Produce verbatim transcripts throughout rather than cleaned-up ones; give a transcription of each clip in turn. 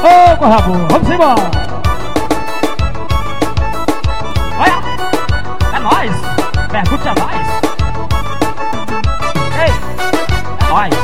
Ô, corra boa, vamos embora. Olha, é nóis. Pergunte a nós. Ei, é nóis.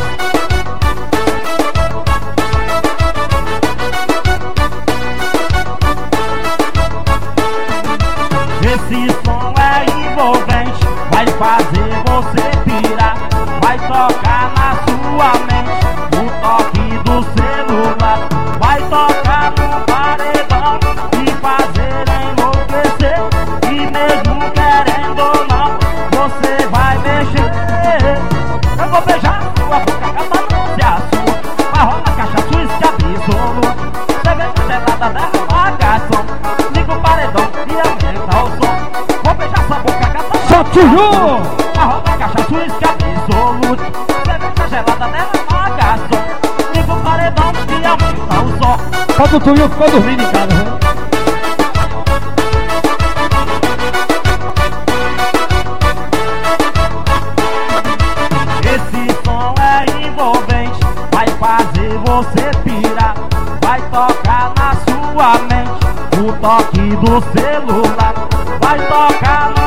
Esse som é envolvente, vai fazer você pirar, vai tocar na sua mente o toque do celular, vai tocar no paredão e fazer enlouquecer, e mesmo querendo ou não, você vai mexer. Eu vou beijar sua boca, gata, não se assusta, vai rolar cachaça, uísque absoluto, cerveja gelada dela, bagação, liga o paredão e aumenta o som. Vou beijar sua boca, gata, Só tijolo! vai rolar cachaça, uísque absoluto, cerveja gelada dela, bagação, liga o paredão e aumenta o som. Só o Tuiu ficou dormindo em casa, né? Esse som é envolvente, vai fazer você pirar, vai tocar na sua mente o toque do celular, vai tocar no